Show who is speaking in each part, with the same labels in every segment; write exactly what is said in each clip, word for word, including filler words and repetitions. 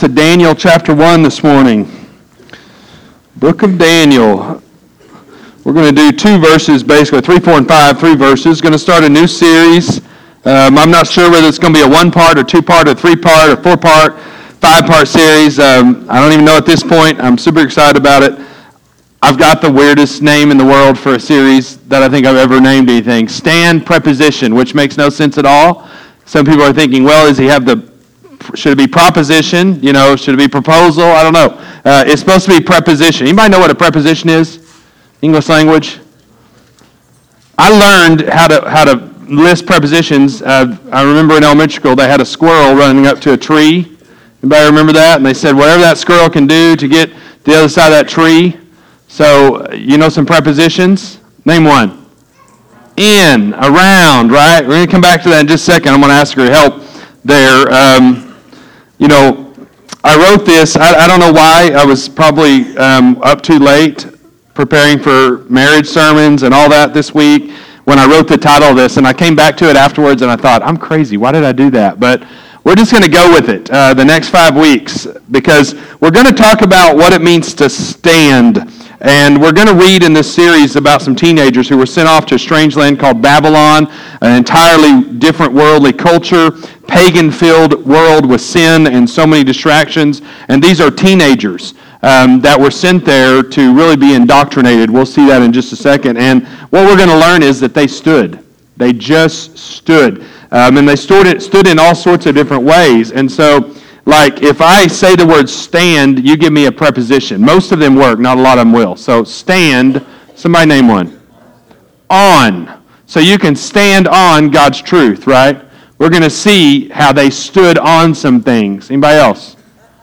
Speaker 1: To Daniel chapter one this morning. Book of Daniel. We're going to do two verses, basically, three, four, and five, three verses. Going to start a new series. Um, I'm not sure whether it's going to be a one-part or two-part or three-part or four-part, five-part series. Um, I don't even know at this point. I'm super excited about it. I've got the weirdest name in the world for a series that I think I've ever named anything. Stand preposition, which makes no sense at all. Some people are thinking, well, does he have the Should it be proposition? You know, should it be proposal? I don't know. Uh, it's supposed to be preposition. Anybody know what a preposition is? English language? I learned how to how to list prepositions. Uh, I remember in elementary school they had a squirrel running up to a tree. Anybody remember that? And they said whatever that squirrel can do to get to the other side of that tree. So you know some prepositions? Name one. In, around, right? We're going to come back to that in just a second. I'm going to ask her to help there. Um, You know, I wrote this, I, I don't know why, I was probably um, up too late preparing for marriage sermons and all that this week when I wrote the title of this, and I came back to it afterwards and I thought, I'm crazy, why did I do that? But we're just going to go with it uh, the next five weeks because we're going to talk about what it means to stand. And we're going to read in this series about some teenagers who were sent off to a strange land called Babylon, an entirely different worldly culture, pagan-filled world with sin and so many distractions. And these are teenagers um, that were sent there to really be indoctrinated. We'll see that in just a second. And what we're going to learn is that they stood. They just stood. Um, and they stood, stood in all sorts of different ways. And so, like, if I say the word stand, you give me a preposition. Most of them work, not a lot of them will. So stand, somebody name one. On. So you can stand on God's truth, right? We're going to see how they stood on some things. Anybody else?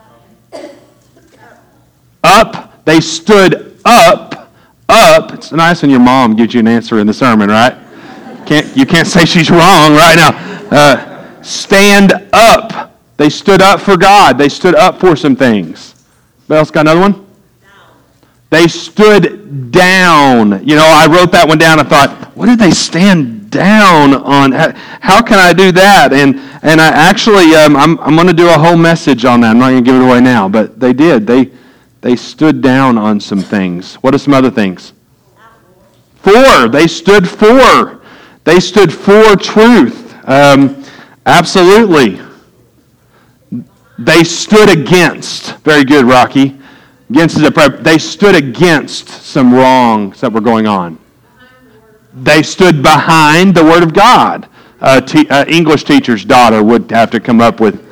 Speaker 1: Up. They stood up. Up. It's nice when your mom gives you an answer in the sermon, right? Can't, you can't say she's wrong right now. Uh, stand up. They stood up for God. They stood up for some things. Anybody else got another one? Down. They stood down. You know, I wrote that one down. I thought, what did they stand down on? How can I do that? And and I actually, um, I'm I'm going to do a whole message on that. I'm not going to give it away now, but they did. They they stood down on some things. What are some other things? For. They stood for. They stood for truth. Um, absolutely. They stood against, very good, Rocky. Against is a prep. They stood against some wrongs that were going on. They stood behind the Word of God. Uh, te- uh, English teacher's daughter would have to come up with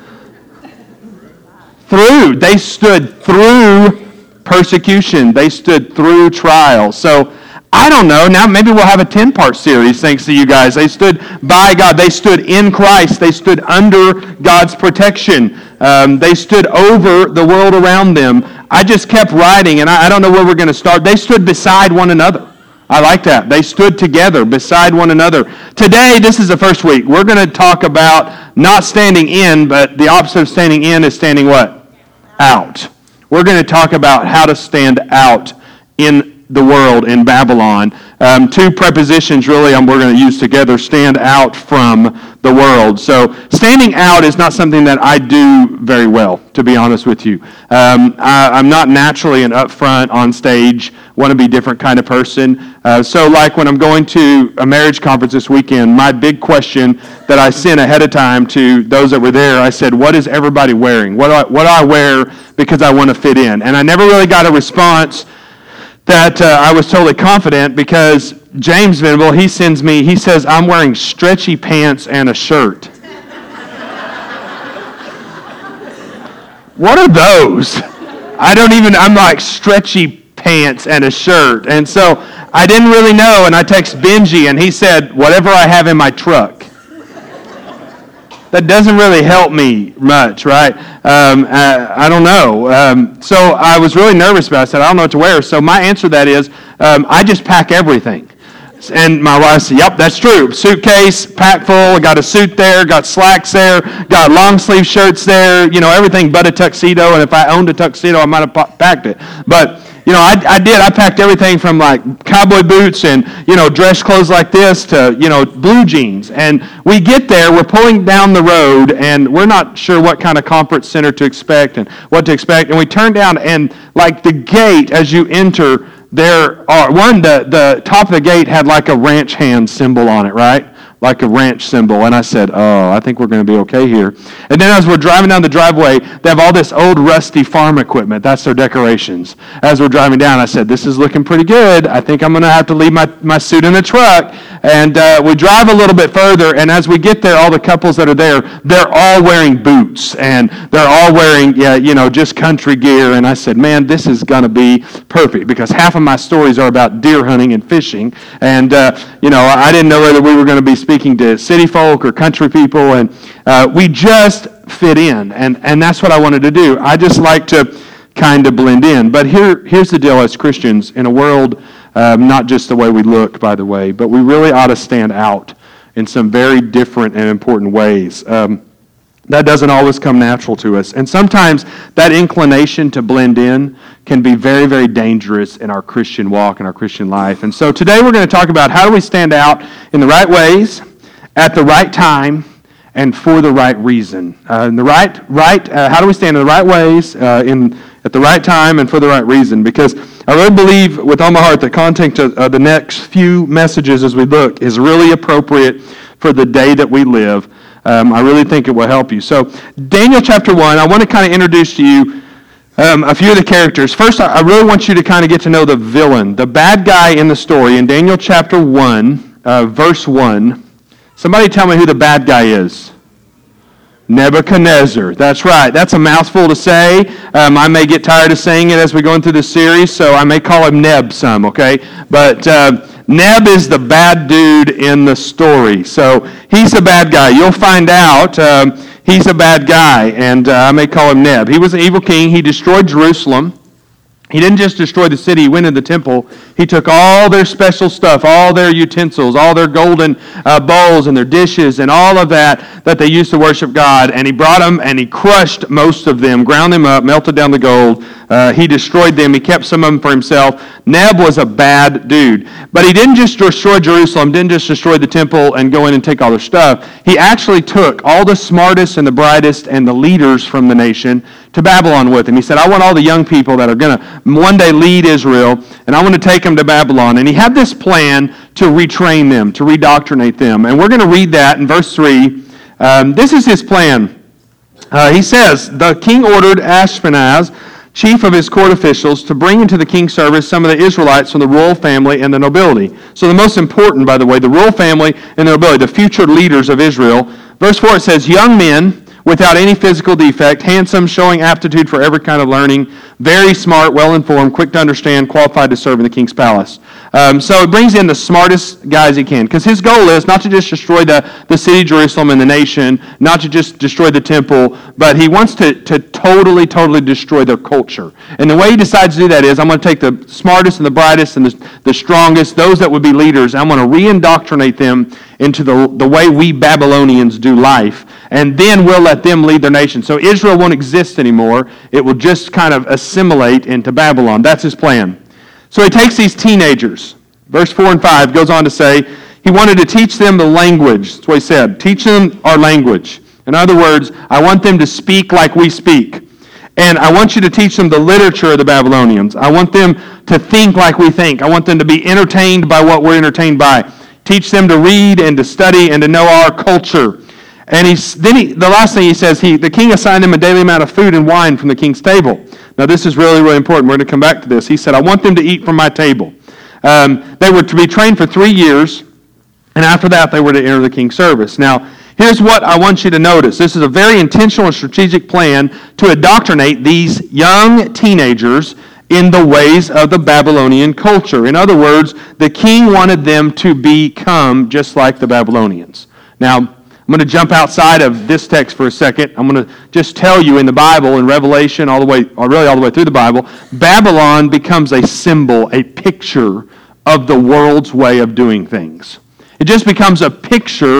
Speaker 1: through. They stood through persecution. They stood through trials. So I don't know. Now maybe we'll have a ten-part series thanks to you guys. They stood by God. They stood in Christ. They stood under God's protection. Um, they stood over the world around them. I just kept writing, and I, I don't know where we're going to start. They stood beside one another. I like that. They stood together beside one another. Today, this is the first week. We're going to talk about not standing in, but the opposite of standing in is standing what? Out. We're going to talk about how to stand out in the world in Babylon. Um, two prepositions really um, we're going to use together, stand out from the world. So standing out is not something that I do very well, to be honest with you. Um, I, I'm not naturally an upfront, on stage, want to be different kind of person. Uh, so like when I'm going to a marriage conference this weekend, my big question that I sent ahead of time to those that were there, I said, what is everybody wearing? What do I, what do I wear because I want to fit in? And I never really got a response that uh, I was totally confident because James Venable, he sends me, he says, I'm wearing stretchy pants and a shirt. What are those? I don't even, I'm like, stretchy pants and a shirt. And so I didn't really know, and I text Benji, and he said, whatever I have in my truck. That doesn't really help me much, right? Um, I, I don't know. Um, so I was really nervous about it. I said, I don't know what to wear. So my answer to that is, um, I just pack everything. And my wife said, yep, that's true. Suitcase, packed full, got a suit there, got slacks there, got long sleeve shirts there, you know, everything but a tuxedo. And if I owned a tuxedo, I might have packed it. But you know, I, I did. I packed everything from like cowboy boots and, you know, dress clothes like this to, you know, blue jeans. And we get there, we're pulling down the road, and we're not sure what kind of conference center to expect and what to expect. And we turn down, and like the gate as you enter, there are, one, the, the top of the gate had like a ranch hand symbol on it, right? Like a ranch symbol. And I said, oh, I think we're going to be okay here. And then as we're driving down the driveway, they have all this old rusty farm equipment. That's their decorations. As we're driving down, I said, this is looking pretty good. I think I'm going to have to leave my, my suit in the truck. And uh, we drive a little bit further, and as we get there, all the couples that are there, they're all wearing boots, and they're all wearing, yeah, you know, just country gear. And I said, man, this is going to be perfect, because half of my stories are about deer hunting and fishing. And, uh, you know, I didn't know whether we were going to be speaking to city folk or country people, and uh, we just fit in. And, and that's what I wanted to do. I just like to kind of blend in. But here, here's the deal as Christians in a world, um, not just the way we look, by the way, but we really ought to stand out in some very different and important ways. Um, that doesn't always come natural to us. And sometimes that inclination to blend in can be very, very dangerous in our Christian walk and our Christian life. And so today we're going to talk about how do we stand out in the right ways, at the right time, and for the right reason. Uh, in the right, right. Uh, how do we stand in the right ways, uh, in at the right time, and for the right reason? Because I really believe with all my heart that content of uh, the next few messages as we look is really appropriate for the day that we live. Um, I really think it will help you. So Daniel chapter one, I want to kind of introduce to you um, a few of the characters. First, I really want you to kind of get to know the villain, the bad guy in the story. In Daniel chapter one, uh, verse one, somebody tell me who the bad guy is. Nebuchadnezzar. That's right. That's a mouthful to say. Um, I may get tired of saying it as we go into this series, so I may call him Neb some, okay? But uh, Neb is the bad dude in the story. So he's a bad guy. You'll find out um, he's a bad guy, and uh, I may call him Neb. He was an evil king. He destroyed Jerusalem. He didn't just destroy the city. He went into the temple. He took all their special stuff, all their utensils, all their golden uh, bowls and their dishes and all of that that they used to worship God, and he brought them and he crushed most of them, ground them up, melted down the gold. Uh, he destroyed them. He kept some of them for himself. Neb was a bad dude. But he didn't just destroy Jerusalem, didn't just destroy the temple and go in and take all their stuff. He actually took all the smartest and the brightest and the leaders from the nation to Babylon with him. He said, I want all the young people that are going to one day lead Israel, and I want to take them to Babylon. And he had this plan to retrain them, to redoctrinate them. And we're going to read that in verse three. Um, this is his plan. Uh, he says, the king ordered Ashpenaz, chief of his court officials, to bring into the king's service some of the Israelites from the royal family and the nobility. So the most important, by the way, the royal family and the nobility, the future leaders of Israel. Verse four, it says, young men without any physical defect, handsome, showing aptitude for every kind of learning, very smart, well-informed, quick to understand, qualified to serve in the king's palace. Um, so it brings in the smartest guys he can, because his goal is not to just destroy the, the city of Jerusalem and the nation, not to just destroy the temple, but he wants to, to totally, totally destroy their culture. And the way he decides to do that is, I'm going to take the smartest and the brightest and the, the strongest, those that would be leaders, I'm going to re-indoctrinate them into the, the way we Babylonians do life, and then we'll let them lead their nation. So Israel won't exist anymore. It will just kind of assimilate into Babylon. That's his plan. So he takes these teenagers. Verse four and five goes on to say, he wanted to teach them the language. That's what he said. Teach them our language. In other words, I want them to speak like we speak. And I want you to teach them the literature of the Babylonians. I want them to think like we think. I want them to be entertained by what we're entertained by. Teach them to read and to study and to know our culture. And he's, then he, the last thing he says, he, the king assigned him a daily amount of food and wine from the king's table. Now this is really, really important. We're going to come back to this. He said, I want them to eat from my table. Um, they were to be trained for three years, and after that they were to enter the king's service. Now, here's what I want you to notice. This is a very intentional and strategic plan to indoctrinate these young teenagers in the ways of the Babylonian culture. In other words, the king wanted them to become just like the Babylonians. Now, I'm going to jump outside of this text for a second. I'm going to just tell you in the Bible, in Revelation, all the way, or really all the way through the Bible, Babylon becomes a symbol, a picture of the world's way of doing things. It just becomes a picture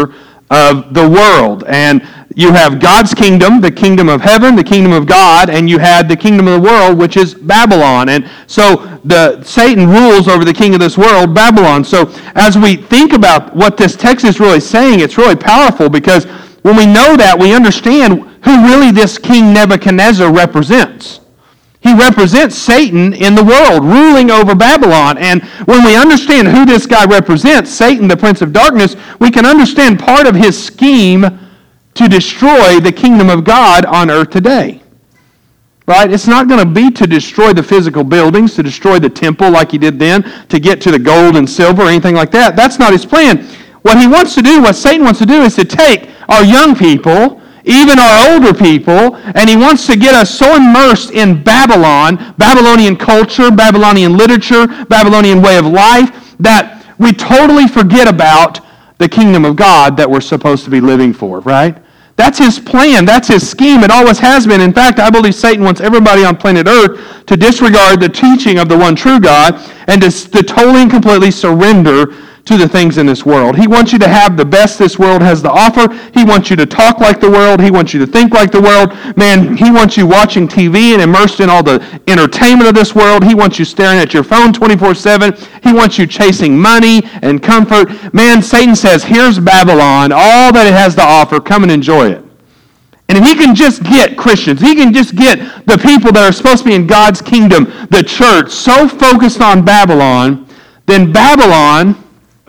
Speaker 1: of the world. And you have God's kingdom, the kingdom of heaven, the kingdom of God, and you had the kingdom of the world, which is Babylon. And so the Satan rules over the king of this world, Babylon. So as we think about what this text is really saying, it's really powerful, because when we know that, we understand who really this King Nebuchadnezzar represents. He represents Satan in the world, ruling over Babylon. And when we understand who this guy represents, Satan, the prince of darkness, we can understand part of his scheme to destroy the kingdom of God on earth today. Right? It's not going to be to destroy the physical buildings, to destroy the temple like he did then, to get to the gold and silver or anything like that. That's not his plan. What he wants to do, what Satan wants to do, is to take our young people, even our older people, and he wants to get us so immersed in Babylon, Babylonian culture, Babylonian literature, Babylonian way of life, that we totally forget about the kingdom of God that we're supposed to be living for, right? That's his plan. That's his scheme. It always has been. In fact, I believe Satan wants everybody on planet Earth to disregard the teaching of the one true God and to, to totally and completely surrender to the things in this world. He wants you to have the best this world has to offer. He wants you to talk like the world. He wants you to think like the world. Man, he wants you watching T V and immersed in all the entertainment of this world. He wants you staring at your phone twenty-four seven. He wants you chasing money and comfort. Man, Satan says, here's Babylon, all that it has to offer. Come and enjoy it. And if he can just get Christians, he can just get the people that are supposed to be in God's kingdom, the church, so focused on Babylon, then Babylon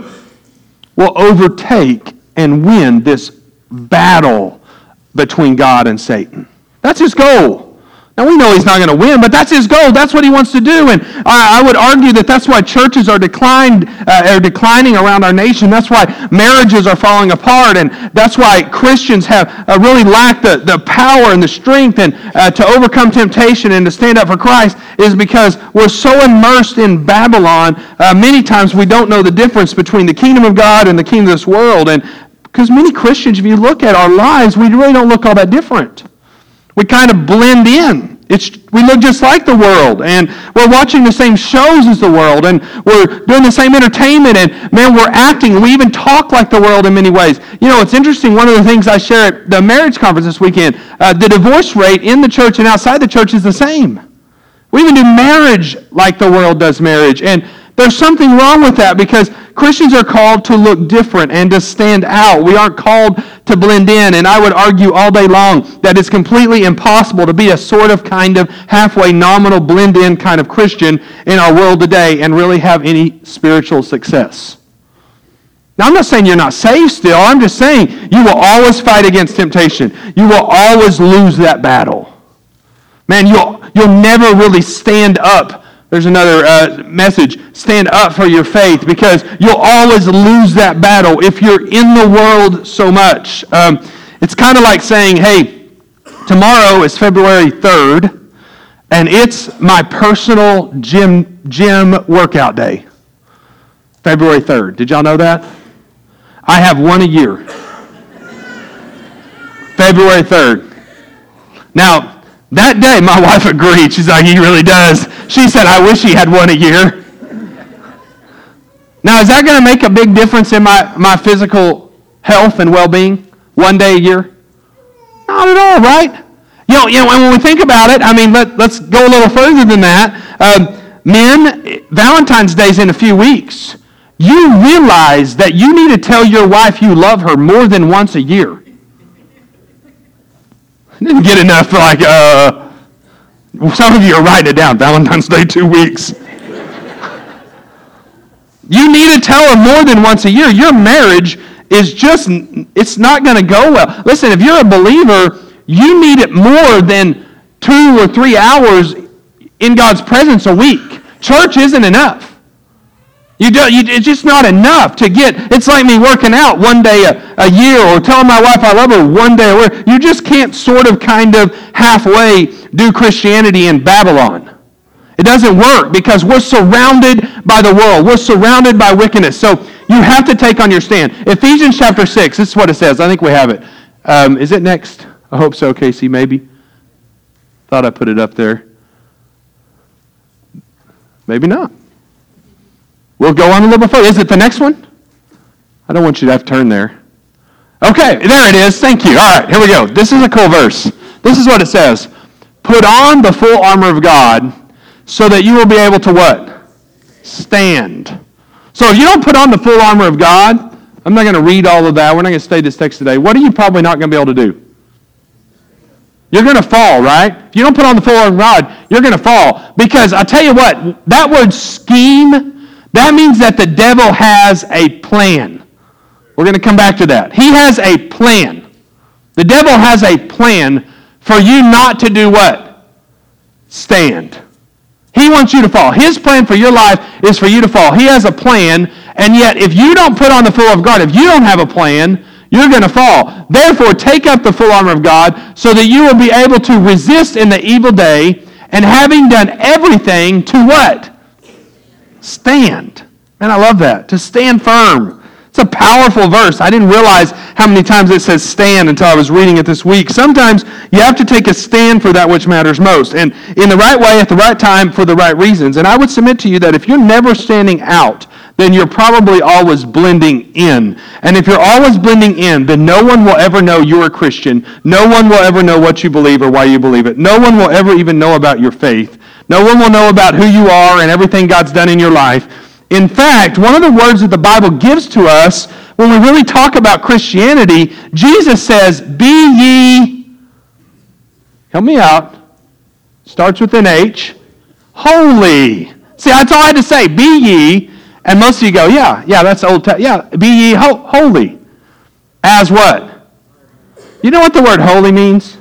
Speaker 1: will overtake and win this battle between God and Satan. That's his goal. Now, we know he's not going to win, but that's his goal. That's what he wants to do. And I, I would argue that that's why churches are declined, uh, are declining around our nation. That's why marriages are falling apart. And that's why Christians have uh, really lacked the, the power and the strength and uh, to overcome temptation and to stand up for Christ, is because we're so immersed in Babylon, uh, many times we don't know the difference between the kingdom of God and the kingdom of this world. And because many Christians, if you look at our lives, we really don't look all that different. We kind of blend in. It's, we look just like the world, and we're watching the same shows as the world, and we're doing the same entertainment, and man, we're acting. We even talk like the world in many ways. You know, it's interesting, one of the things I share at the marriage conference this weekend, uh, the divorce rate in the church and outside the church is the same. We even do marriage like the world does marriage, and there's something wrong with that, because Christians are called to look different and to stand out. We aren't called to blend in, and I would argue all day long that it's completely impossible to be a sort of kind of halfway nominal blend-in kind of Christian in our world today and really have any spiritual success. Now, I'm not saying you're not saved still. I'm just saying you will always fight against temptation. You will always lose that battle. Man, you'll, you'll never really stand up. There's another uh, message. Stand up for your faith, because you'll always lose that battle if you're in the world so much. Um, it's kind of like saying, hey, tomorrow is February third, and it's my personal gym, gym workout day. February third. Did y'all know that? I have one a year. February third. Now, that day, my wife agreed. She's like, he really does. She said, I wish he had one a year. Now, is that going to make a big difference in my, my physical health and well-being? One day a year? Not at all, right? You know, you know, and when we think about it, I mean, let, let's go a little further than that. Um, men, Valentine's Day's in a few weeks. You realize that you need to tell your wife you love her more than once a year. Didn't get enough, like, uh, some of you are writing it down, Valentine's Day, two weeks. You need to tell her more than once a year. Your marriage is just, it's not going to go well. Listen, if you're a believer, you need it more than two or three hours in God's presence a week. Church isn't enough. You do, you, it's just not enough to get, it's like me working out one day a, a year, or telling my wife I love her one day a year. You just can't sort of kind of halfway do Christianity in Babylon. It doesn't work, because we're surrounded by the world. We're surrounded by wickedness. So you have to take on your stand. Ephesians chapter six, this is what it says. I think we have it. Um, is it next? I hope so, Casey, maybe. Thought I put it up there. Maybe not. We'll go on a little bit further. Is it the next one? I don't want you to have to turn there. Okay, there it is. Thank you. All right, here we go. This is a cool verse. This is what it says. Put on the full armor of God so that you will be able to what? Stand. So if you don't put on the full armor of God, I'm not going to read all of that. We're not going to study this text today. What are you probably not going to be able to do? You're going to fall, right? If you don't put on the full armor of God, you're going to fall. Because I tell you what, that word scheme, that means that the devil has a plan. We're going to come back to that. He has a plan. The devil has a plan for you not to do what? Stand. He wants you to fall. His plan for your life is for you to fall. He has a plan, and yet if you don't put on the full armor of God, if you don't have a plan, you're going to fall. Therefore, take up the full armor of God so that you will be able to resist in the evil day, and having done everything, to what? Stand. And I love that. To stand firm. It's a powerful verse. I didn't realize how many times it says stand until I was reading it this week. Sometimes you have to take a stand for that which matters most, and in the right way, at the right time, for the right reasons. And I would submit to you that if you're never standing out, then you're probably always blending in. And if you're always blending in, then no one will ever know you're a Christian. No one will ever know what you believe or why you believe it. No one will ever even know about your faith. No one will know about who you are and everything God's done in your life. In fact, one of the words that the Bible gives to us when we really talk about Christianity, Jesus says, be ye, help me out, starts with an H, holy. See, that's all I had to say, be ye, and most of you go, yeah, yeah, that's Old Testament, yeah, be ye ho- holy. As what? You know what the word holy means?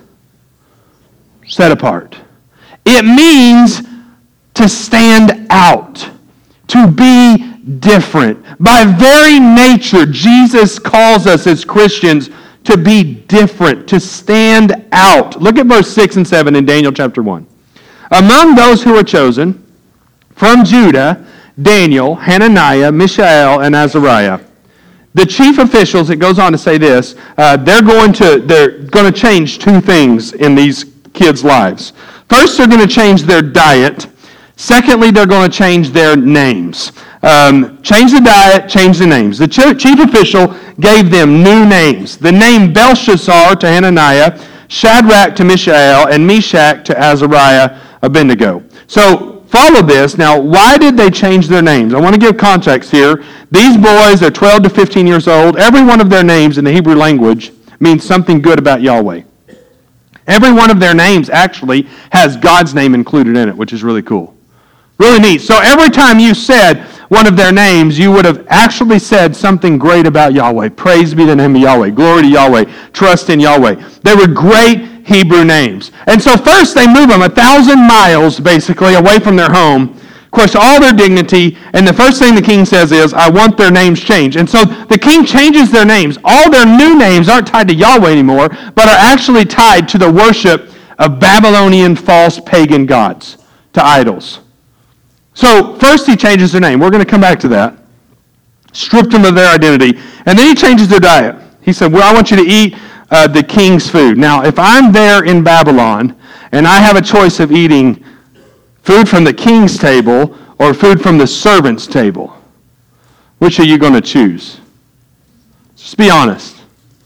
Speaker 1: Set apart. It means to stand out. To be different. By very nature, Jesus calls us as Christians to be different, to stand out. Look at verse six and seven in Daniel chapter one. Among those who were chosen, from Judah, Daniel, Hananiah, Mishael, and Azariah. The chief officials, it goes on to say this, uh, they're going to they're going to change two things in these kids' lives. First, they're going to change their diet. Secondly, they're going to change their names. Um, change the diet, change the names. The chief official gave them new names. The name Belshazzar to Hananiah, Shadrach to Mishael, and Meshach to Azariah, Abednego. So follow this. Now, why did they change their names? I want to give context here. These boys are twelve to fifteen years old. Every one of their names in the Hebrew language means something good about Yahweh. Every one of their names actually has God's name included in it, which is really cool. Really neat. So every time you said one of their names, you would have actually said something great about Yahweh. Praise be the name of Yahweh. Glory to Yahweh. Trust in Yahweh. They were great Hebrew names. And so first they move them a thousand miles, basically, away from their home. Of course, all their dignity. And the first thing the king says is, I want their names changed. And so the king changes their names. All their new names aren't tied to Yahweh anymore, but are actually tied to the worship of Babylonian false pagan gods, to idols. So first he changes their name. We're going to come back to that. Stripped them of their identity. And then he changes their diet. He said, well, I want you to eat uh, the king's food. Now, if I'm there in Babylon and I have a choice of eating food from the king's table or food from the servant's table, which are you going to choose? Just be honest.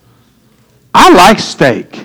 Speaker 1: I like steak.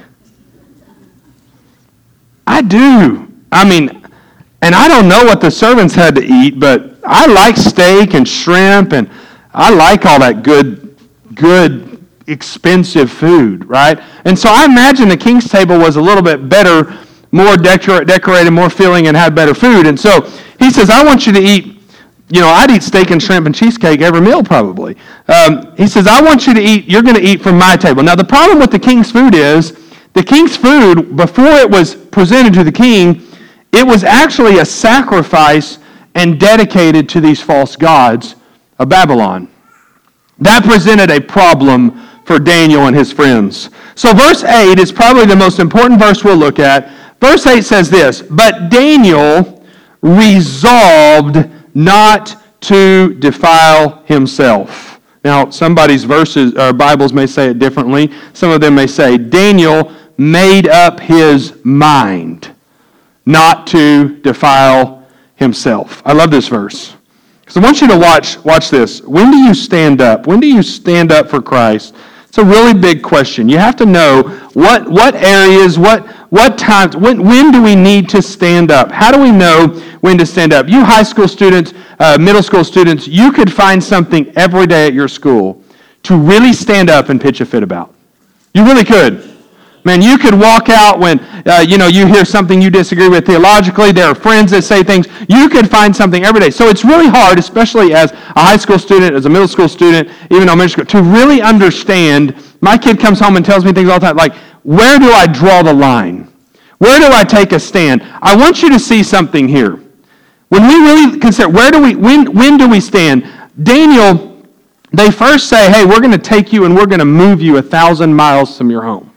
Speaker 1: I do. I mean, and I don't know what the servants had to eat, but I like steak and shrimp, and I like all that good, good, expensive food, right? And so I imagine the king's table was a little bit better, more decor- decorated, more filling, and had better food. And so he says, I want you to eat, you know, I'd eat steak and shrimp and cheesecake every meal probably. Um, he says, I want you to eat, you're going to eat from my table. Now the problem with the king's food is, the king's food, before it was presented to the king, it was actually a sacrifice and dedicated to these false gods of Babylon. That presented a problem for Daniel and his friends. So verse eight is probably the most important verse we'll look at. Verse eight says this, but Daniel resolved not to defile himself. Now, somebody's verses or Bibles may say it differently. Some of them may say, Daniel made up his mind not to defile himself. I love this verse. Because I want you to watch, watch this. When do you stand up? When do you stand up for Christ? It's a really big question. You have to know what what areas, what what times, when, when do we need to stand up? How do we know when to stand up? You high school students, uh, middle school students, you could find something every day at your school to really stand up and pitch a fit about. You really could. Man, you could walk out when, uh, you know, you hear something you disagree with theologically. There are friends that say things. You could find something every day. So it's really hard, especially as a high school student, as a middle school student, even elementary school, to really understand. My kid comes home and tells me things all the time, like, where do I draw the line? Where do I take a stand? I want you to see something here. When we really consider, where do we, when, when do we stand? Daniel, they first say, hey, we're going to take you and we're going to move you a thousand miles from your home.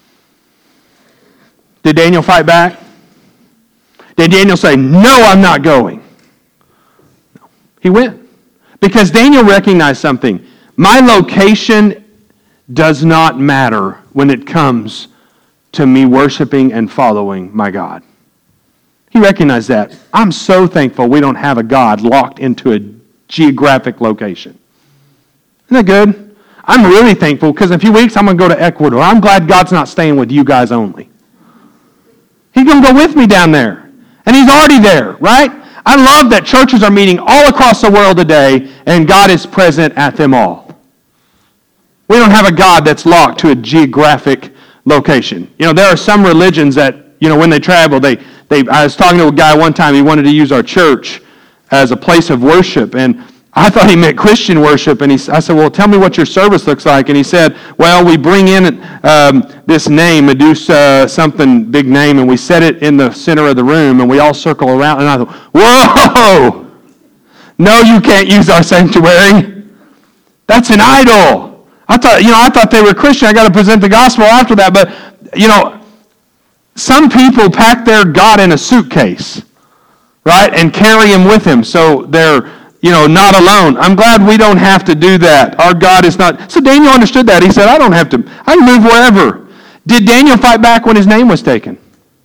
Speaker 1: Did Daniel fight back? Did Daniel say, no, I'm not going? No. He went. Because Daniel recognized something. My location does not matter when it comes to me worshiping and following my God. He recognized that. I'm so thankful we don't have a God locked into a geographic location. Isn't that good? I'm really thankful because in a few weeks I'm going to go to Ecuador. I'm glad God's not staying with you guys only. He's going to go with me down there. And he's already there, right? I love that churches are meeting all across the world today and God is present at them all. We don't have a God that's locked to a geographic location. You know, there are some religions that, you know, when they travel, they, they I was talking to a guy one time, he wanted to use our church as a place of worship, and I thought he meant Christian worship, and he, I said, well, tell me what your service looks like. And he said, well, we bring in um, this name, Medusa, something, big name, and we set it in the center of the room, and we all circle around. And I thought, whoa! No, you can't use our sanctuary. That's an idol. I thought, you know, I thought they were Christian. I got to present the gospel after that. But, you know, some people pack their God in a suitcase, right, and carry him with him. So they're, you know, not alone. I'm glad we don't have to do that. Our God is not. So Daniel understood that. He said, I don't have to. I can move wherever. Did Daniel fight back when his name was taken?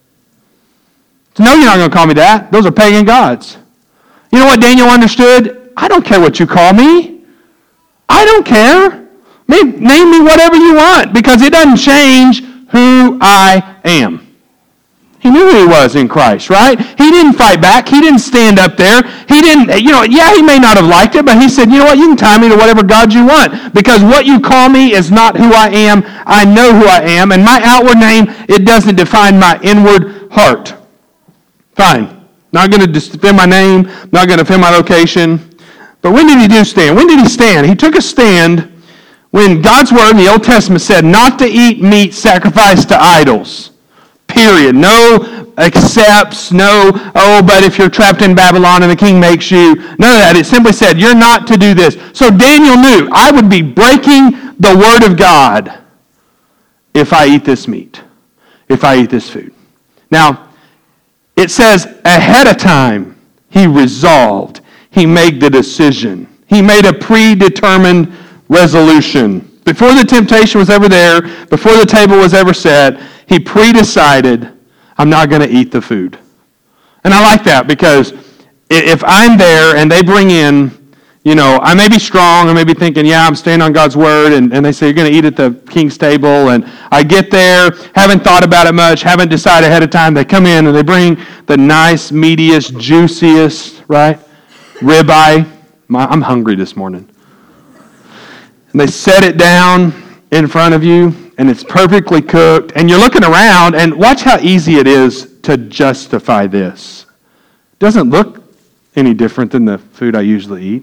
Speaker 1: No, you're not going to call me that. Those are pagan gods. You know what Daniel understood? I don't care what you call me. I don't care. Name me whatever you want because it doesn't change who I am. He knew who he was in Christ, right? He didn't fight back. He didn't stand up there. He didn't, you know, yeah, he may not have liked it, but he said, you know what, you can tie me to whatever God you want because what you call me is not who I am. I know who I am, and my outward name, it doesn't define my inward heart. Fine. Not going to defend my name, not going to defend my location. But when did he do stand? When did he stand? He took a stand when God's word in the Old Testament said not to eat meat sacrificed to idols. Period. No accepts, no, oh, but if you're trapped in Babylon and the king makes you, none of that. It simply said, you're not to do this. So Daniel knew, I would be breaking the word of God if I eat this meat, if I eat this food. Now, it says ahead of time, he resolved, he made the decision. He made a predetermined resolution. Before the temptation was ever there, before the table was ever set, he pre-decided, I'm not going to eat the food. And I like that because if I'm there and they bring in, you know, I may be strong, I may be thinking, yeah, I'm staying on God's word, and, and they say, you're going to eat at the king's table, and I get there, haven't thought about it much, haven't decided ahead of time, they come in and they bring the nice, meatiest, juiciest, right, ribeye. My, I'm hungry this morning. And they set it down in front of you, and it's perfectly cooked, and you're looking around, and watch how easy it is to justify this. It doesn't look any different than the food I usually eat.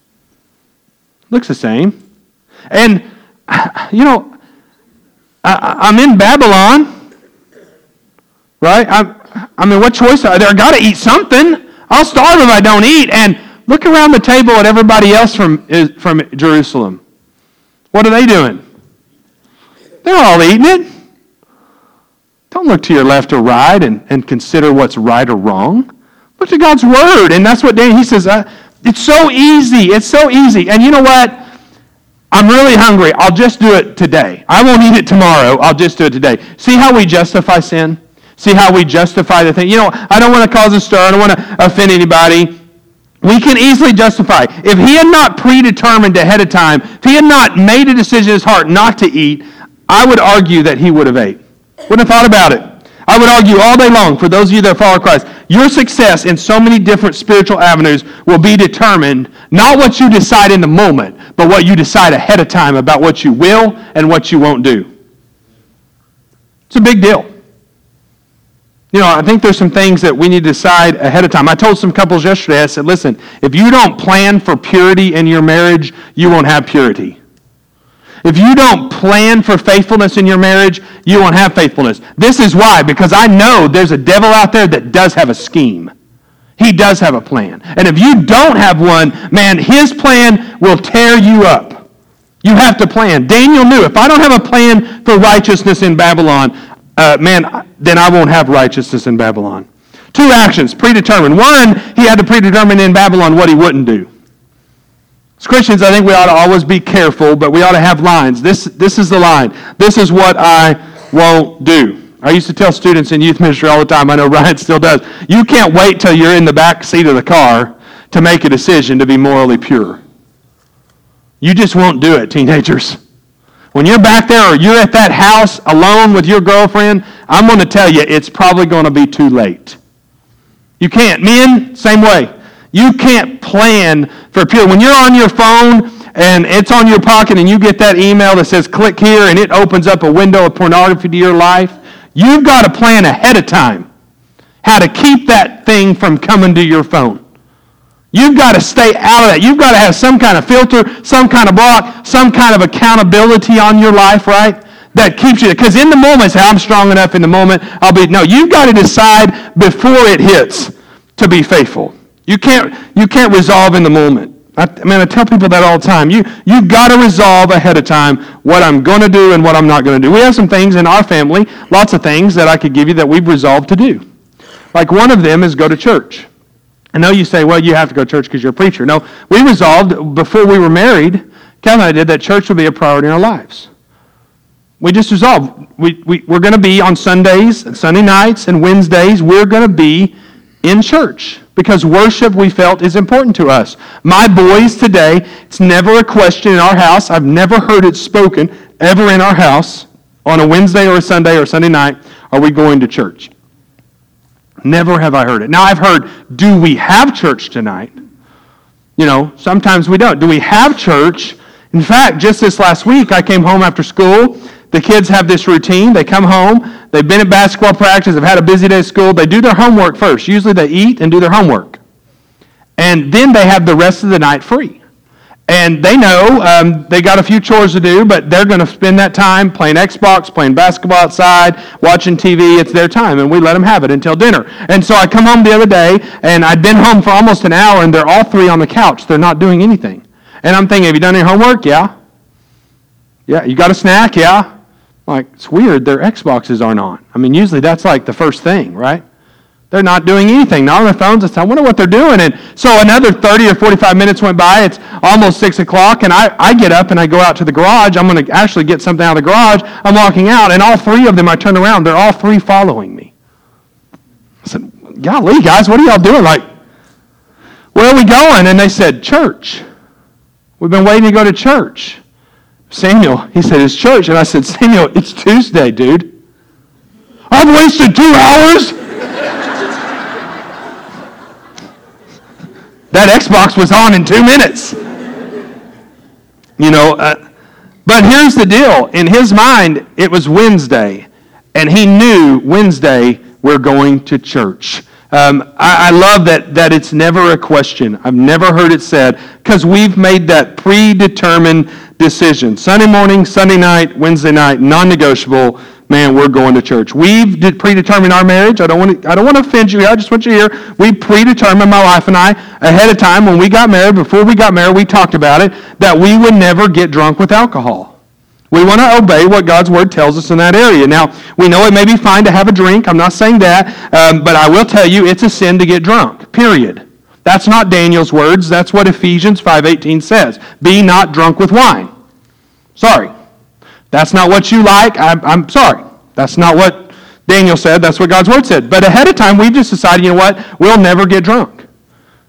Speaker 1: It looks the same. And, you know, I, I'm in Babylon, right? I, I mean, what choice? I got to eat something. I'll starve if I don't eat. And look around the table at everybody else from, from Jerusalem. What are they doing? They're all eating it. Don't look to your left or right and, and consider what's right or wrong. Look to God's word. And that's what Daniel, he says, uh, it's so easy. It's so easy. And you know what? I'm really hungry. I'll just do it today. I won't eat it tomorrow. I'll just do it today. See how we justify sin? See how we justify the thing? You know, I don't want to cause a stir. I don't want to offend anybody. We can easily justify. If he had not predetermined ahead of time, if he had not made a decision in his heart not to eat, I would argue that he would have ate. Wouldn't have thought about it. I would argue all day long, for those of you that follow Christ, your success in so many different spiritual avenues will be determined not what you decide in the moment, but what you decide ahead of time about what you will and what you won't do. It's a big deal. You know, I think there's some things that we need to decide ahead of time. I told some couples yesterday, I said, listen, if you don't plan for purity in your marriage, you won't have purity. If you don't plan for faithfulness in your marriage, you won't have faithfulness. This is why, because I know there's a devil out there that does have a scheme. He does have a plan. And if you don't have one, man, his plan will tear you up. You have to plan. Daniel knew, if I don't have a plan for righteousness in Babylon, uh, man, then I won't have righteousness in Babylon. Two actions, predetermined. One, he had to predetermine in Babylon what he wouldn't do. As Christians, I think we ought to always be careful, but we ought to have lines. This, this is the line. This is what I won't do. I used to tell students in youth ministry all the time, I know Ryan still does, you can't wait till you're in the back seat of the car to make a decision to be morally pure. You just won't do it, teenagers. When you're back there or you're at that house alone with your girlfriend, I'm going to tell you it's probably going to be too late. You can't. Men, same way. You can't plan for pure. When you're on your phone and it's on your pocket and you get that email that says click here and it opens up a window of pornography to your life, you've got to plan ahead of time how to keep that thing from coming to your phone. You've got to stay out of that. You've got to have some kind of filter, some kind of block, some kind of accountability on your life, right? That keeps you, because in the moment, say, I'm strong enough in the moment, I'll be, no, you've got to decide before it hits to be faithful. You can't, you can't resolve in the moment. I, I mean, I tell people that all the time. You, you've got to resolve ahead of time what I'm going to do and what I'm not going to do. We have some things in our family, lots of things that I could give you that we've resolved to do. Like one of them is go to church. I know you say, well, you have to go to church because you're a preacher. No, we resolved before we were married, Kevin and I did, that church would be a priority in our lives. We just resolved, we, we, we're going to be on Sundays, and Sunday nights, and Wednesdays, we're going to be in church because worship, we felt, is important to us. My boys today, it's never a question in our house. I've never heard it spoken ever in our house on a Wednesday or a Sunday or Sunday night, are we going to church? Never have I heard it. Now, I've heard, do we have church tonight? You know, sometimes we don't. Do we have church? In fact, just this last week, I came home after school. The kids have this routine. They come home. They've been at basketball practice. They've had a busy day at school. They do their homework first. Usually they eat and do their homework. And then they have the rest of the night free. And they know um, they got a few chores to do, but they're going to spend that time playing Xbox, playing basketball outside, watching T V. It's their time, and we let them have it until dinner. And so I come home the other day, and I'd been home for almost an hour, and they're all three on the couch. They're not doing anything. And I'm thinking, have you done your homework? Yeah. Yeah. You got a snack? Yeah. Like, it's weird. Their Xboxes aren't on. I mean, usually that's like the first thing, right? They're not doing anything, not on their phones. I wonder what they're doing. And so another thirty or forty-five minutes went by. It's almost six o'clock, and I, I get up and I go out to the garage. I'm going to actually get something out of the garage. I'm walking out, and all three of them, I turn around. They're all three following me. I said, golly, guys, what are y'all doing? Like, where are we going? And they said, church. We've been waiting to go to church. Samuel, he said, it's church. And I said, Samuel, it's Tuesday, dude. I've wasted two hours. That Xbox was on in two minutes. You know, uh, but here's the deal. In his mind, it was Wednesday, and he knew Wednesday we're going to church. Um, I, I love that that it's never a question. I've never heard it said, because we've made that predetermined decision. Sunday morning, Sunday night, Wednesday night, non-negotiable. Man, we're going to church. We've did predetermined our marriage. I don't want to. I don't want to offend you. I just want you to hear. We predetermined, my wife and I, ahead of time when we got married. Before we got married, we talked about it that we would never get drunk with alcohol. We want to obey what God's Word tells us in that area. Now, we know it may be fine to have a drink. I'm not saying that, um, but I will tell you, it's a sin to get drunk. Period. That's not Daniel's words. That's what Ephesians five eighteen says. Be not drunk with wine. Sorry. That's not what you like. I'm, I'm sorry. That's not what Daniel said. That's what God's Word said. But ahead of time, we've just decided, you know what? We'll never get drunk.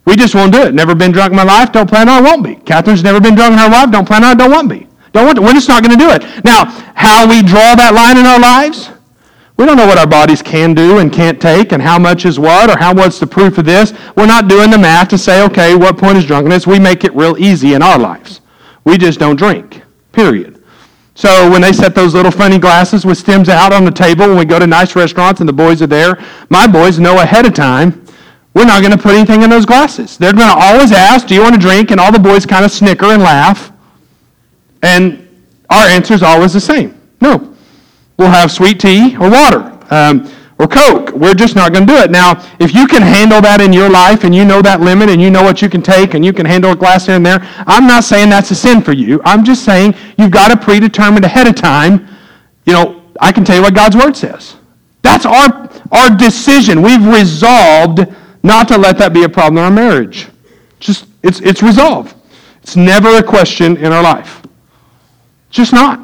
Speaker 1: We just won't do it. Never been drunk in my life, don't plan on it, won't be. Catherine's never been drunk in her life, don't plan on it, don't want to be. Don't want to. We're just not going to do it. Now, how we draw that line in our lives, we don't know what our bodies can do and can't take and how much is what or how what's the proof of this. We're not doing the math to say, okay, what point is drunkenness? We make it real easy in our lives. We just don't drink, period. So when they set those little funny glasses with stems out on the table when we go to nice restaurants and the boys are there, my boys know ahead of time we're not going to put anything in those glasses. They're going to always ask, do you want to drink? And all the boys kind of snicker and laugh. And our answer is always the same. No. We'll have sweet tea or water um, or Coke. We're just not going to do it. Now, if you can handle that in your life and you know that limit and you know what you can take and you can handle a glass here and there, I'm not saying that's a sin for you. I'm just saying you've got to predetermine ahead of time. You know, I can tell you what God's Word says. That's our, our decision. We've resolved not to let that be a problem in our marriage. Just it's it's resolved. It's never a question in our life. Just not.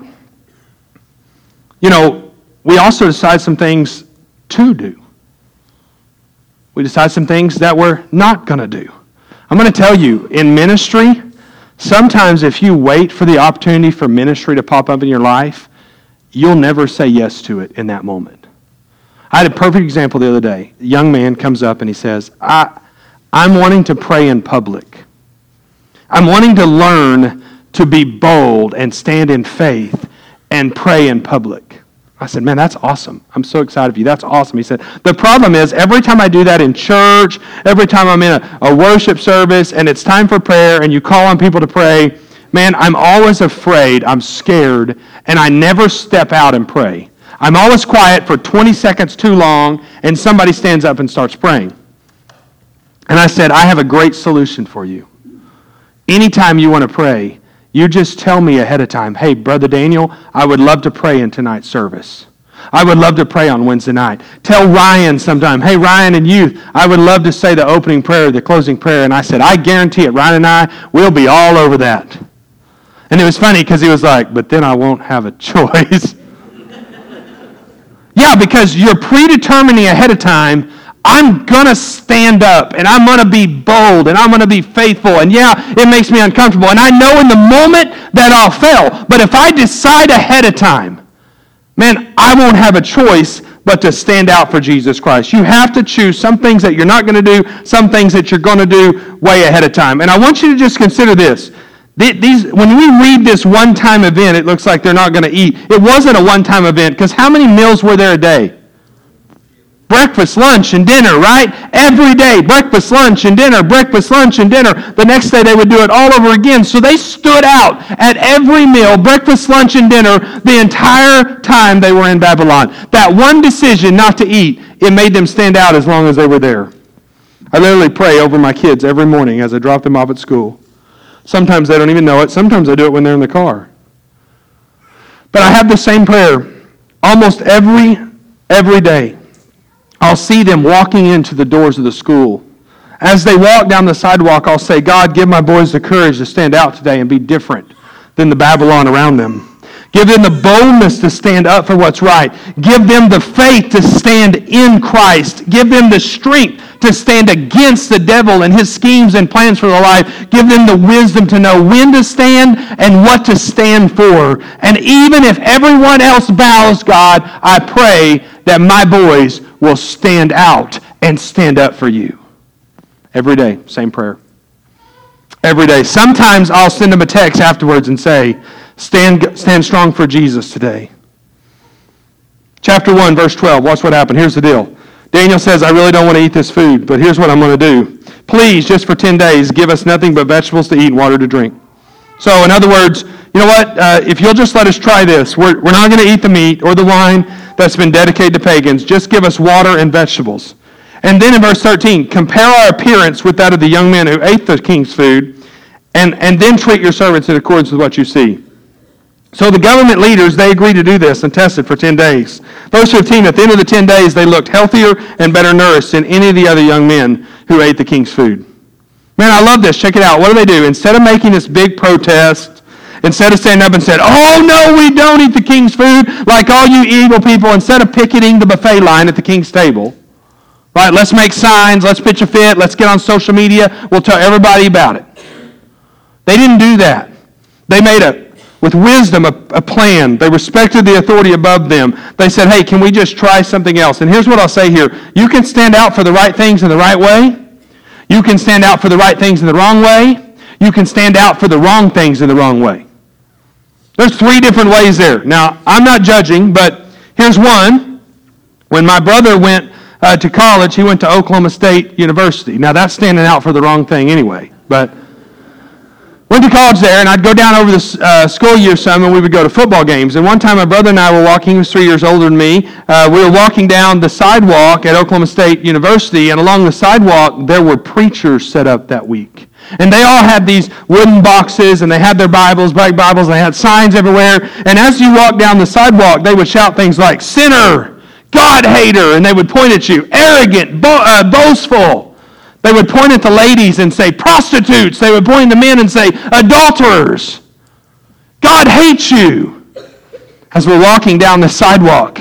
Speaker 1: You know, we also decide some things to do. We decide some things that we're not going to do. I'm going to tell you, in ministry, sometimes if you wait for the opportunity for ministry to pop up in your life, you'll never say yes to it in that moment. I had a perfect example the other day. A young man comes up and he says, I, I'm wanting to pray in public. I'm wanting to learn to be bold and stand in faith and pray in public. I said, man, that's awesome. I'm so excited for you. That's awesome. He said, the problem is every time I do that in church, every time I'm in a, a worship service and it's time for prayer and you call on people to pray, man, I'm always afraid, I'm scared, and I never step out and pray. I'm always quiet for twenty seconds too long, and somebody stands up and starts praying. And I said, I have a great solution for you. Anytime you want to pray, you just tell me ahead of time, hey, Brother Daniel, I would love to pray in tonight's service. I would love to pray on Wednesday night. Tell Ryan sometime, hey, Ryan and youth, I would love to say the opening prayer, the closing prayer. And I said, I guarantee it, Ryan and I, we'll be all over that. And it was funny because he was like, but then I won't have a choice. Yeah, because you're predetermining ahead of time, I'm going to stand up, and I'm going to be bold, and I'm going to be faithful, and yeah, it makes me uncomfortable, and I know in the moment that I'll fail, but if I decide ahead of time, man, I won't have a choice but to stand out for Jesus Christ. You have to choose some things that you're not going to do, some things that you're going to do way ahead of time. And I want you to just consider this. These, when we read this one-time event, it looks like they're not going to eat. It wasn't a one-time event, because how many meals were there a day? Breakfast, lunch, and dinner, right? Every day, breakfast, lunch, and dinner, breakfast, lunch, and dinner. The next day they would do it all over again. So they stood out at every meal, breakfast, lunch, and dinner, the entire time they were in Babylon. That one decision not to eat, it made them stand out as long as they were there. I literally pray over my kids every morning as I drop them off at school. Sometimes they don't even know it. Sometimes I do it when they're in the car. But I have the same prayer almost every, every day. I'll see them walking into the doors of the school. As they walk down the sidewalk, I'll say, God, give my boys the courage to stand out today and be different than the Babylon around them. Give them the boldness to stand up for what's right. Give them the faith to stand in Christ. Give them the strength to stand against the devil and his schemes and plans for their life. Give them the wisdom to know when to stand and what to stand for. And even if everyone else bows, God, I pray that my boys will stand out and stand up for you. Every day, same prayer. Every day. Sometimes I'll send them a text afterwards and say, stand, stand strong for Jesus today. Chapter one, verse twelve. Watch what happened. Here's the deal. Daniel says, I really don't want to eat this food, but here's what I'm going to do. Please, just for ten days, give us nothing but vegetables to eat and water to drink. So, in other words, you know what? Uh, if you'll just let us try this, we're, we're not going to eat the meat or the wine that's been dedicated to pagans. Just give us water and vegetables. And then in verse thirteen, compare our appearance with that of the young men who ate the king's food, and, and then treat your servants in accordance with what you see. So the government leaders, they agreed to do this and tested for ten days. Verse fifteen, at the end of the ten days, they looked healthier and better nourished than any of the other young men who ate the king's food. Man, I love this. Check it out. What do they do? Instead of making this big protest, instead of standing up and saying, oh, no, we don't eat the king's food like all you evil people, instead of picketing the buffet line at the king's table, Right? Let's make signs. Let's pitch a fit. Let's get on social media. We'll tell everybody about it. They didn't do that. They made a, with wisdom, a, a plan. They respected the authority above them. They said, hey, can we just try something else? And here's what I'll say here. You can stand out for the right things in the right way. You can stand out for the right things in the wrong way. You can stand out for the wrong things in the wrong way. There's three different ways there. Now, I'm not judging, but here's one. When my brother went uh, to college, he went to Oklahoma State University. Now, that's standing out for the wrong thing anyway, but went to college there, and I'd go down over the uh, school year some, and we would go to football games. And one time, my brother and I were walking. He was three years older than me. Uh, we were walking down the sidewalk at Oklahoma State University, and along the sidewalk, there were preachers set up that week. And they all had these wooden boxes, and they had their Bibles, black Bibles, and they had signs everywhere. And as you walked down the sidewalk, they would shout things like, sinner, God-hater, and they would point at you, arrogant, bo- uh, boastful. They would point at the ladies and say, prostitutes. They would point at the men and say, adulterers. God hates you. As we're walking down the sidewalk.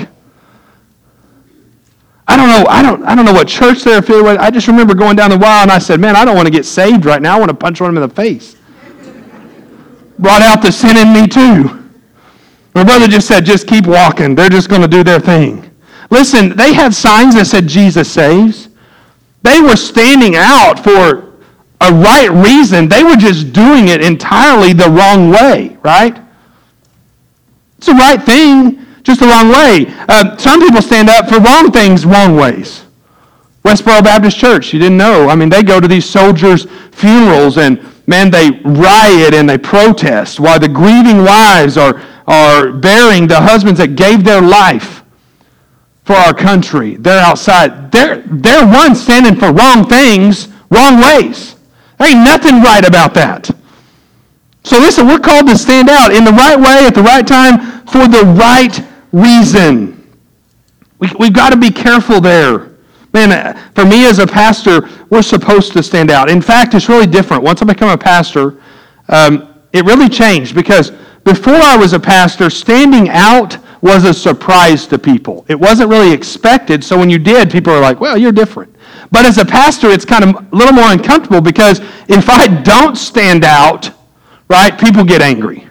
Speaker 1: I don't know, I don't, I don't know what church they're affiliated with. I just remember going down the aisle and I said, man, I don't want to get saved right now. I want to punch one of them in the face. Brought out the sin in me too. My brother just said, just keep walking. They're just going to do their thing. Listen, they had signs that said Jesus saves. They were standing out for a right reason. They were just doing it entirely the wrong way, right? It's the right thing, just the wrong way. Uh, some people stand up for wrong things wrong ways. Westboro Baptist Church, you didn't know. I mean, they go to these soldiers' funerals and, man, they riot and they protest while the grieving wives are, are burying the husbands that gave their life for our country. They're outside. They're, they're one standing for wrong things, wrong ways. There ain't nothing right about that. So listen, we're called to stand out in the right way at the right time for the right reason. We, we've got to be careful there. Man, for me as a pastor, we're supposed to stand out. In fact, it's really different. Once I become a pastor, um, it really changed because before I was a pastor, standing out was a surprise to people. It wasn't really expected, so when you did, people were like, well, you're different. But as a pastor, it's kind of a little more uncomfortable because if I don't stand out, right, people get angry.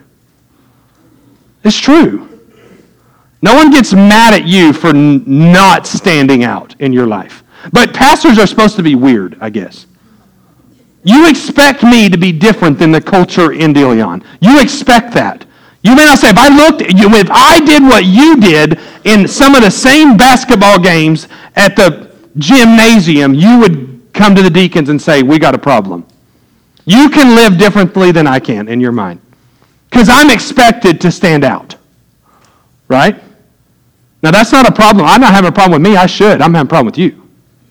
Speaker 1: It's true. No one gets mad at you for n- not standing out in your life. But pastors are supposed to be weird, I guess. You expect me to be different than the culture in De Leon. You expect that. You may not say, if I looked at you, if I did what you did in some of the same basketball games at the gymnasium, you would come to the deacons and say, we got a problem. You can live differently than I can in your mind. Because I'm expected to stand out. Right? Now that's not a problem. I'm not having a problem with me. I should. I'm having a problem with you.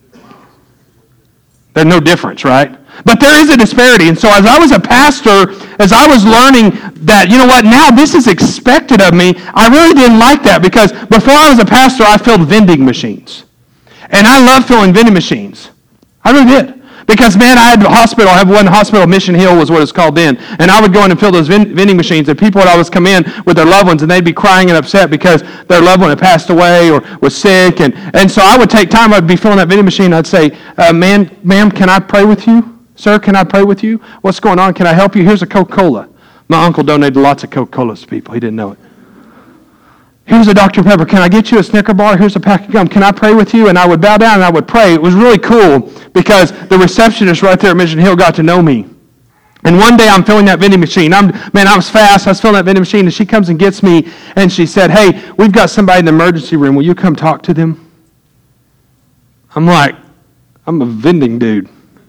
Speaker 1: There's no difference, right? But there is a disparity. And so as I was a pastor, as I was learning that, you know what, now this is expected of me, I really didn't like that because before I was a pastor, I filled vending machines. And I love filling vending machines. I really did. Because, man, I had a hospital. I have one hospital, Mission Hill was what it's called then. And I would go in and fill those vending machines. And people would always come in with their loved ones, and they'd be crying and upset because their loved one had passed away or was sick. And, and so I would take time. I'd be filling that vending machine. I'd say, uh, man, ma'am, can I pray with you? Sir, can I pray with you? What's going on? Can I help you? Here's a Coca-Cola. My uncle donated lots of Coca-Colas to people. He didn't know it. Here's a Doctor Pepper. Can I get you a Snicker bar? Here's a pack of gum. Can I pray with you? And I would bow down and I would pray. It was really cool because the receptionist right there at Mission Hill got to know me. And one day I'm filling that vending machine. I'm man, I was fast. I was filling that vending machine, and she comes and gets me, and she said, hey, we've got somebody in the emergency room. Will you come talk to them? I'm like, I'm a vending dude.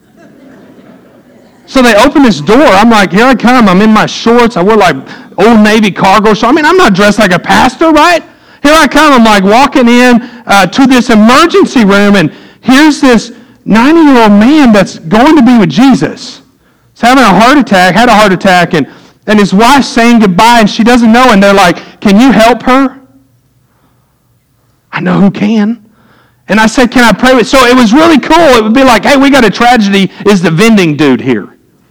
Speaker 1: So they open this door. I'm like, here I come. I'm in my shorts. I wear like Old Navy cargo shorts. I mean, I'm not dressed like a pastor, right? Here I come. I'm like walking in uh, to this emergency room, and here's this ninety-year-old man that's going to be with Jesus. He's having a heart attack, had a heart attack, and, and his wife's saying goodbye, and she doesn't know, and they're like, can you help her? I know who can. And I said, can I pray with? So it was really cool. It would be like, hey, we got a tragedy. Is the vending dude here?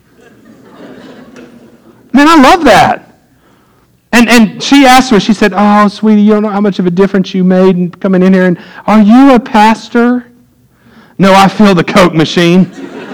Speaker 1: Man, I love that. And and she asked me, she said, oh, sweetie, you don't know how much of a difference you made in coming in here. And are you a pastor? No, I fill the Coke machine.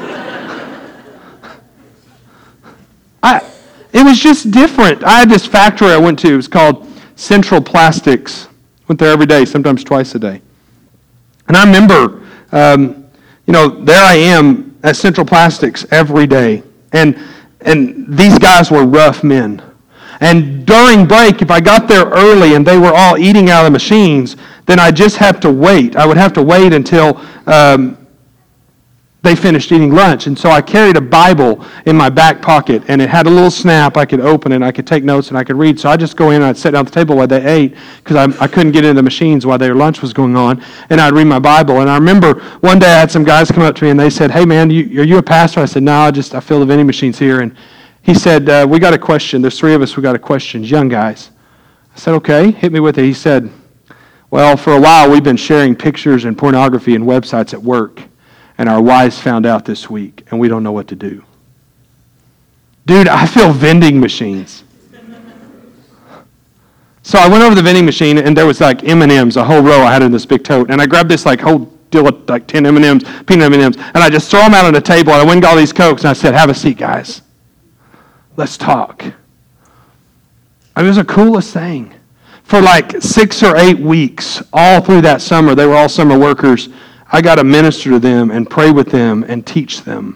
Speaker 1: I, it was just different. I had this factory I went to. It was called Central Plastics. Went there every day, sometimes twice a day. And I remember, um, you know, there I am at Central Plastics every day. And and these guys were rough men. And during break, if I got there early and they were all eating out of the machines, then I just have to wait. I would have to wait until um, they finished eating lunch. And so I carried a Bible in my back pocket, and it had a little snap. I could open it, and I could take notes, and I could read. So I just go in, and I'd sit down at the table while they ate, because I, I couldn't get into the machines while their lunch was going on, and I'd read my Bible. And I remember one day I had some guys come up to me, and they said, "Hey, man, you, are you a pastor?" I said, "No, I just I fill the vending machines here." And he said, uh, "We got a question. There's three of us. We got a question, young guys." I said, "Okay, hit me with it." He said, "Well, for a while we've been sharing pictures and pornography and websites at work, and our wives found out this week, and we don't know what to do." Dude, I fill vending machines. So I went over to the vending machine, and there was like M and M's, a whole row I had in this big tote, and I grabbed this like whole deal of like ten M and M's, peanut M and M's, and I just throw them out on the table, and I went and got all these Cokes, and I said, "Have a seat, guys. Let's talk." I mean, it was the coolest thing. For like six or eight weeks, all through that summer, they were all summer workers, I got to minister to them and pray with them and teach them.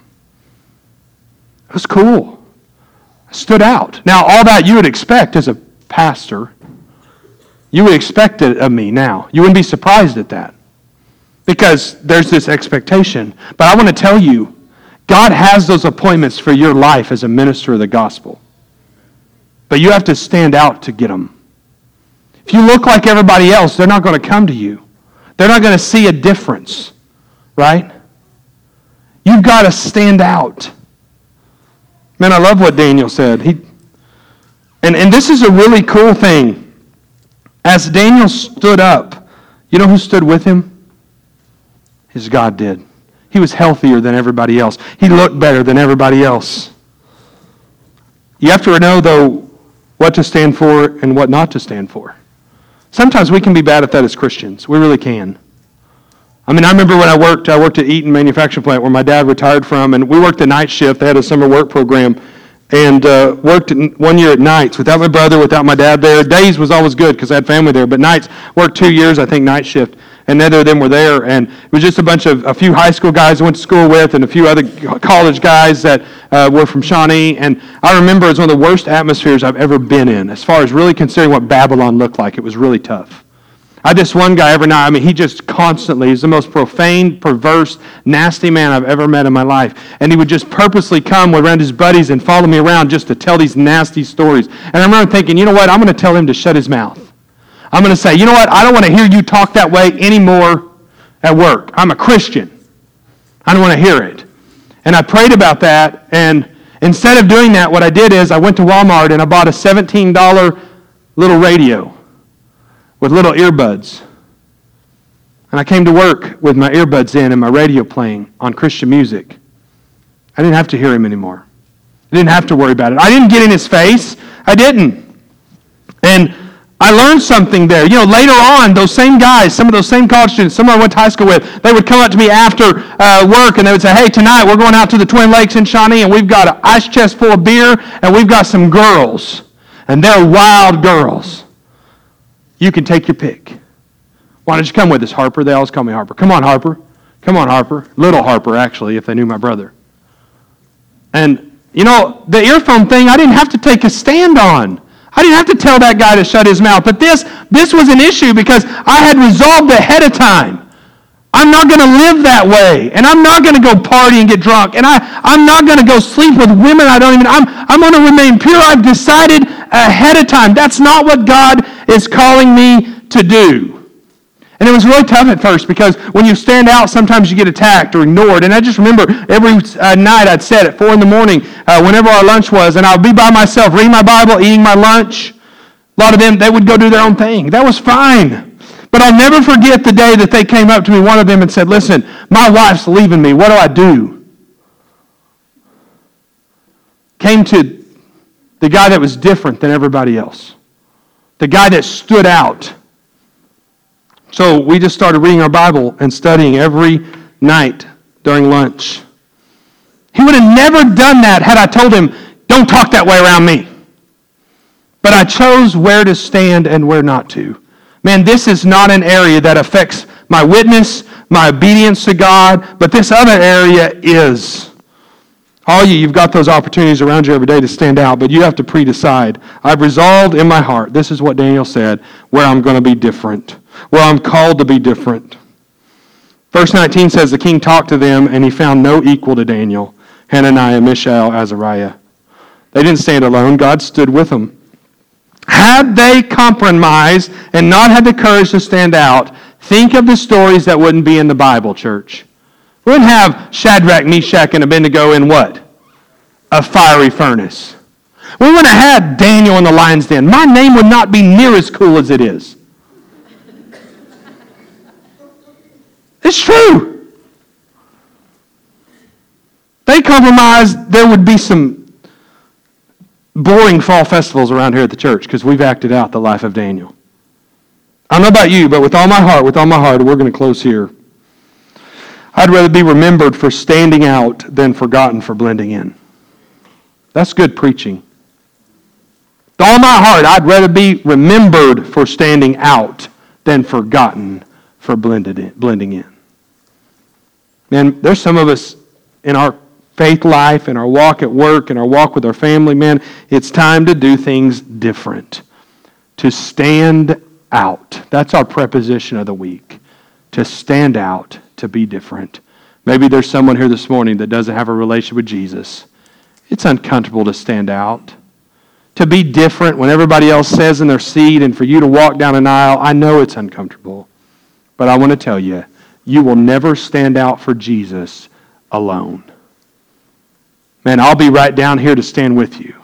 Speaker 1: It was cool. I stood out. Now, all that you would expect as a pastor, you would expect it of me now. You wouldn't be surprised at that, because there's this expectation. But I want to tell you, God has those appointments for your life as a minister of the gospel. But you have to stand out to get them. If you look like everybody else, they're not going to come to you. They're not going to see a difference, right? You've got to stand out. Man, I love what Daniel said. He, and, and this is a really cool thing. As Daniel stood up, you know who stood with him? His God did. He was healthier than everybody else. He looked better than everybody else. You have to know, though, what to stand for and what not to stand for. Sometimes we can be bad at that as Christians. We really can. I mean, I remember when I worked, I worked at Eaton Manufacturing Plant where my dad retired from, and we worked the night shift. They had a summer work program, and uh, worked one year at nights without my brother, without my dad there. Days was always good because I had family there, but nights, worked two years, I think, night shift, and neither of them were there, and it was just a bunch of, a few high school guys I went to school with and a few other college guys that uh, were from Shawnee, and I remember it was one of the worst atmospheres I've ever been in as far as really considering what Babylon looked like. It was really tough. I had this one guy every night, I mean, he just constantly, he's the most profane, perverse, nasty man I've ever met in my life. And he would just purposely come around his buddies and follow me around just to tell these nasty stories. And I remember thinking, you know what, I'm going to tell him to shut his mouth. I'm going to say, you know what, I don't want to hear you talk that way anymore at work. I'm a Christian. I don't want to hear it. And I prayed about that, and instead of doing that, what I did is I went to Walmart and I bought a seventeen dollars little radio with little earbuds. And I came to work with my earbuds in and my radio playing on Christian music. I didn't have to hear him anymore. I didn't have to worry about it. I didn't get in his face. I didn't. And I learned something there. You know, later on, those same guys, some of those same college students, some I went to high school with, they would come up to me after uh, work and they would say, hey, tonight we're going out to the Twin Lakes in Shawnee and we've got an ice chest full of beer and we've got some girls. And they're wild girls. You can take your pick. Why don't you come with us, Harper? They always call me Harper. Come on, Harper. Come on, Harper. Little Harper, actually, if they knew my brother. And, you know, the earphone thing, I didn't have to take a stand on. I didn't have to tell that guy to shut his mouth. But this, this was an issue because I had resolved ahead of time. I'm not going to live that way. And I'm not going to go party and get drunk. And I, I'm not going to go sleep with women I don't even... I'm, I'm going to remain pure. I've decided ahead of time. That's not what God is calling me to do. And it was really tough at first because when you stand out, sometimes you get attacked or ignored. And I just remember every uh, night I'd sit at four in the morning, uh, whenever our lunch was, and I'd be by myself, reading my Bible, eating my lunch. A lot of them, they would go do their own thing. That was fine. But I'll never forget the day that they came up to me, one of them, and said, listen, my wife's leaving me. What do I do? Came to the guy that was different than everybody else. The guy that stood out. So we just started reading our Bible and studying every night during lunch. He would have never done that had I told him, don't talk that way around me. But I chose where to stand and where not to. Man, this is not an area that affects my witness, my obedience to God, but this other area is. All you, you've got those opportunities around you every day to stand out, but you have to pre-decide. I've resolved in my heart, this is what Daniel said, where I'm going to be different, where I'm called to be different. Verse nineteen says, the king talked to them, and he found no equal to Daniel, Hananiah, Mishael, Azariah. They didn't stand alone. God stood with them. Had they compromised and not had the courage to stand out, think of the stories that wouldn't be in the Bible, church. We wouldn't have Shadrach, Meshach, and Abednego in what? A fiery furnace. We wouldn't have had Daniel in the lion's den. My name would not be near as cool as it is. It's true. They compromised, there would be some boring fall festivals around here at the church because we've acted out the life of Daniel. I don't know about you, but with all my heart, with all my heart, we're going to close here. I'd rather be remembered for standing out than forgotten for blending in. That's good preaching. With all my heart, I'd rather be remembered for standing out than forgotten for blended in, blending in. Man, there's some of us in our faith life, in our walk at work, in our walk with our family, man, it's time to do things different. To stand out. That's our preposition of the week. To stand out, to be different. Maybe there's someone here this morning that doesn't have a relationship with Jesus. It's uncomfortable to stand out. To be different when everybody else says in their seat and for you to walk down an aisle, I know it's uncomfortable. But I want to tell you, you will never stand out for Jesus alone. Man, I'll be right down here to stand with you.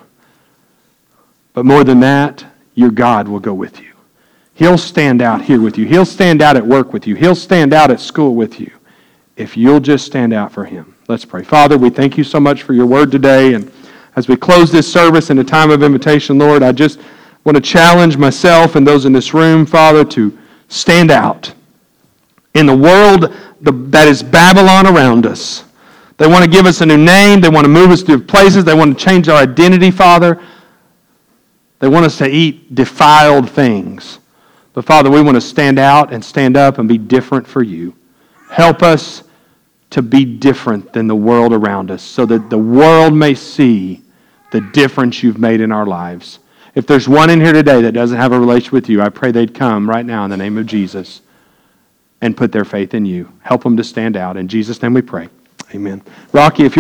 Speaker 1: But more than that, your God will go with you. He'll stand out here with you. He'll stand out at work with you. He'll stand out at school with you if you'll just stand out for Him. Let's pray. Father, we thank you so much for your word today. And as we close this service in a time of invitation, Lord, I just want to challenge myself and those in this room, Father, to stand out. In the world that is Babylon around us, they want to give us a new name. They want to move us to places. They want to change our identity, Father. They want us to eat defiled things. But Father, we want to stand out and stand up and be different for you. Help us to be different than the world around us so that the world may see the difference you've made in our lives. If there's one in here today that doesn't have a relationship with you, I pray they'd come right now in the name of Jesus and put their faith in you. Help them to stand out. In Jesus' name we pray. Amen. Rocky, if you